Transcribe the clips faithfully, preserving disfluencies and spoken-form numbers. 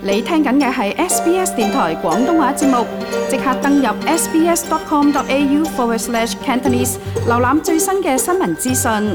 你聽緊嘅係 S B S 電台廣東話節目，即刻登入 sbs.com.au forward slash Cantonese， 瀏覽最新嘅新聞資訊。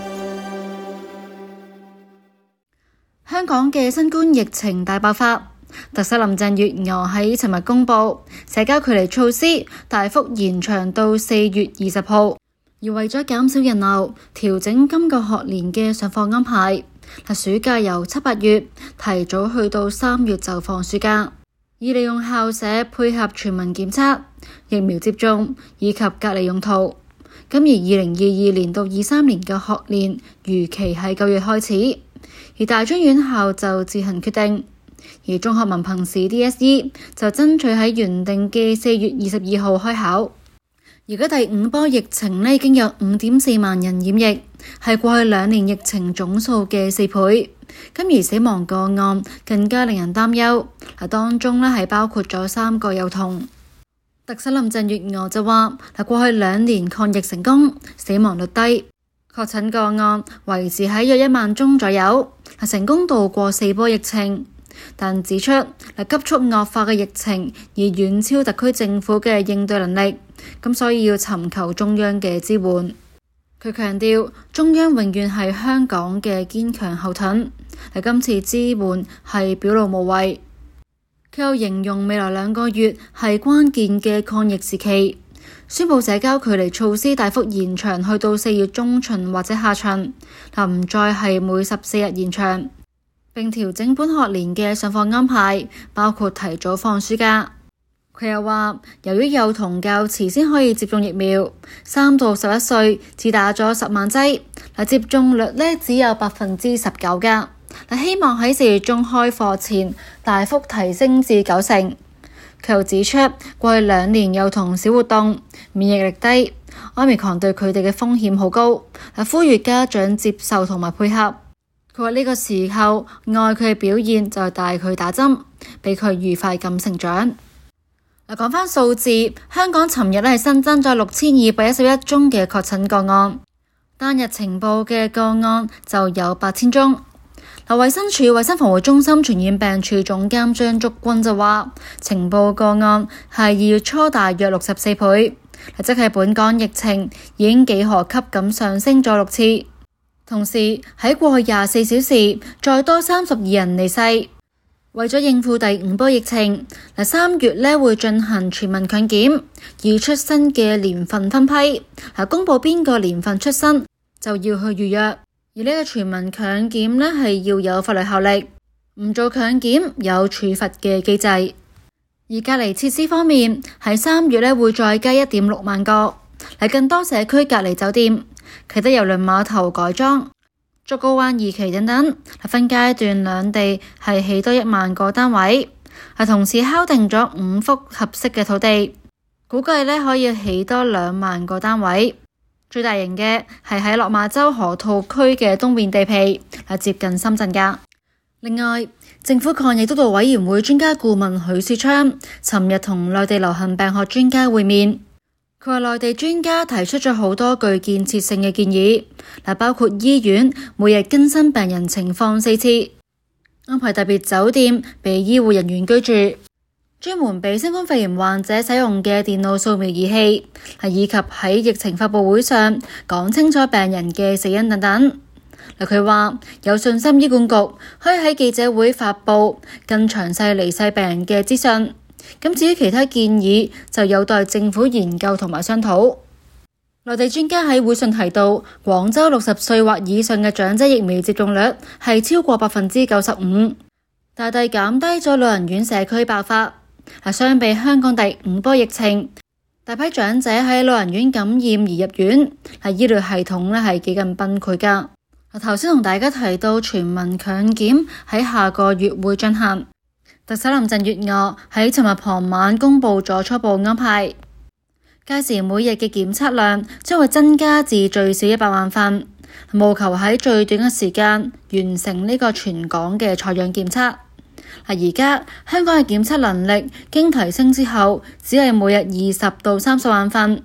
香港嘅新冠疫情大爆發，特首林鄭月娥喺尋日公布社交距離措施大幅延長到四月二十號，而為咗減少人流，調整今個學年嘅上課安排。暑假由七八月提早去到三月就放暑假，以利用校舍配合全民檢測、疫苗接種以及隔離用途。咁而二零二二年到二三年嘅學年預期係九月開始，而大專院校就自行決定，而中學文憑試 D S E 就爭取喺原定嘅四月二十二號開考。而家第五波疫情呢已經有五點四萬人染疫，係過去兩年疫情總數嘅四倍。咁而死亡個案更加令人擔憂，嗱當中呢係包括咗三個幼童。特首林鄭月娥就話：嗱過去兩年抗疫成功，死亡率低，確診個案維持喺約一萬宗左右，係成功度過四波疫情。但指出嗱急速惡化嘅疫情而遠超特區政府嘅應對能力，咁所以要尋求中央嘅支援。佢強調中央永遠係香港嘅堅強後盾，嗱今次支援係表露無遺。佢又形容未來兩個月係關鍵嘅抗疫時期，宣布社交距離措施大幅延長去到四月中旬或者下旬，嗱唔再係每十四日延長，並調整本學年嘅上課安排，包括提早放暑假。佢又話，由於幼童較遲先可以接種疫苗，三到十一歲只打咗十萬劑，嗱接種率呢只有百分之十九㗎。嗱希望喺四月中開課前大幅提升至九成。佢又指出，過去兩年幼童少活動，免疫力低，Omicron對佢哋嘅風險好高，嗱呼籲家長接受同埋配合。佢話呢個時候愛佢嘅表現就係帶佢打針，俾佢愉快咁成長。嗱，講返數字，香港尋日咧係新增咗六千二百一十一宗嘅確診個案，單日呈報嘅個案就有八千宗。嗱，衛生署衛生防護中心傳染病處總監張竹君就話，呈報個案係二月初大約六十四倍，即係本港疫情已經幾何級咁上升咗六次。同時喺過去廿四小時再多三十二人離世。為咗應付第五波疫情，嗱三月咧會進行全民強檢，以出生嘅年份分批，嗱公布邊個年份出生就要去預約。而呢個全民強檢咧係要有法律效力，唔做強檢有處罰嘅機制。而隔離設施方面，喺三月咧會再加一點六萬個，嚟更多社區隔離酒店。啟德郵輪碼頭改裝、竹篙灣二期等等，分階段兩地係起多一萬個單位，係同時敲定咗五幅合適嘅土地，估計咧可以起多兩萬個單位。最大型嘅係喺落馬洲河套區嘅東面地皮，係接近深圳噶。另外，政府抗疫督導委員會專家顧問許樹昌尋日同內地流行病學專家會面。佢話內地專家提出咗好多具建設性嘅建議，嗱包括醫院每日更新病人情況四次，安排特別酒店俾醫護人員居住，專門俾新冠肺炎患者使用嘅電腦掃描儀器，以及喺疫情發佈會上講清楚病人嘅死因等等。嗱佢話有信心醫管局可以喺記者會發佈更詳細離世病人嘅資訊。咁至於其他建議就有待政府研究同埋商討。內地專家喺會上提到，廣州六十歲或以上嘅長者疫苗接種率係超過百分之九十五，大大減低咗老人院社區爆發。相比香港第五波疫情，大批長者喺老人院感染而入院，係醫療系統咧係幾咁崩潰噶。頭先同大家提到全民強檢喺下個月會進行。特首林鄭月娥喺尋日傍晚公布咗初步安排，屆時每日嘅檢測量將會增加至最少一百萬份，務求喺最短嘅時間完成呢個全港嘅採樣檢測。而家香港嘅檢測能力經提升之後，只係每日二十到三十萬份，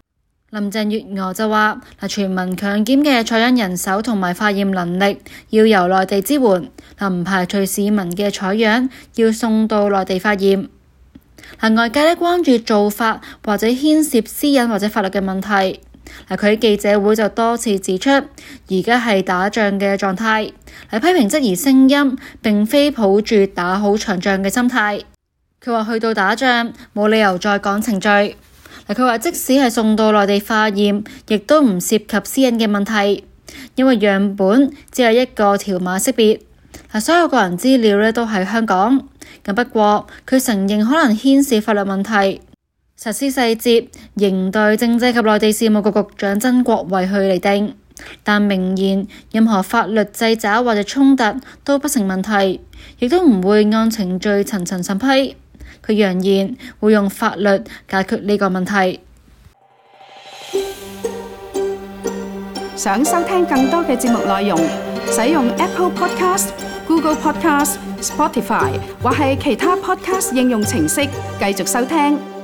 林鄭月娥就話：嗱，全民強檢嘅採樣人手同埋化驗能力要由內地支援，嗱，唔排除市民嘅採樣要送到內地化驗。嗱，外界咧關注做法或者牽涉私隱或者法律嘅問題。嗱，佢喺記者會就多次指出，而家係打仗嘅狀態，嚟批評質疑聲音並非抱住打好場仗嘅心態。佢話去到打仗冇理由再講程序。嗱，佢話即使係送到內地化驗，亦都唔涉及私隱嘅問題，因為樣本只有一個條碼識別，嗱，所有個人資料咧都喺香港。咁不過佢承認可能牽涉法律問題。實施細節仍待政制及內地事務局局長曾國衛去釐定，但明言任何法律掣肘或者衝突都不成問題，亦都唔會按程序層層審批。佢揚言會用法律解決呢個問題。 想收聽更多嘅節目內容，使用 Apple Podcast、Google Podcast、Spotify 或係其他 Podcast 應用程式繼續收聽。